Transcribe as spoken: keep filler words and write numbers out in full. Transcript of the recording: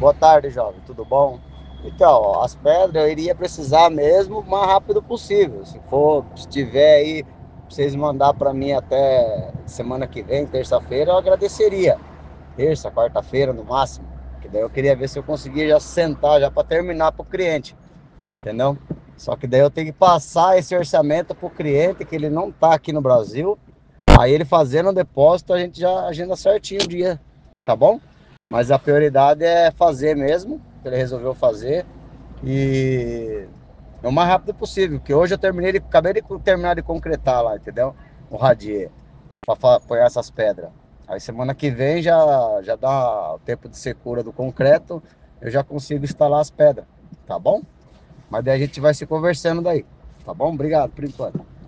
Boa tarde, jovem, tudo bom? Então, as pedras eu iria precisar mesmo o mais rápido possível. Se for, se tiver aí, pra vocês mandar para mim até semana que vem, terça-feira, eu agradeceria. Terça, quarta-feira no máximo. Que daí eu queria ver se eu conseguia já sentar já para terminar para o cliente, entendeu? Só que daí eu tenho que passar esse orçamento para o cliente, que ele não tá aqui no Brasil. Aí ele fazendo o depósito, a gente já agenda certinho o dia, tá bom? Mas a prioridade é fazer mesmo, que ele resolveu fazer. E é o mais rápido possível, porque hoje eu terminei de, acabei de terminar de concretar lá, entendeu? O radier, para apoiar essas pedras. Aí semana que vem já, já dá o tempo de secura do concreto, eu já consigo instalar as pedras, tá bom? Mas daí a gente vai se conversando daí, tá bom? Obrigado por enquanto.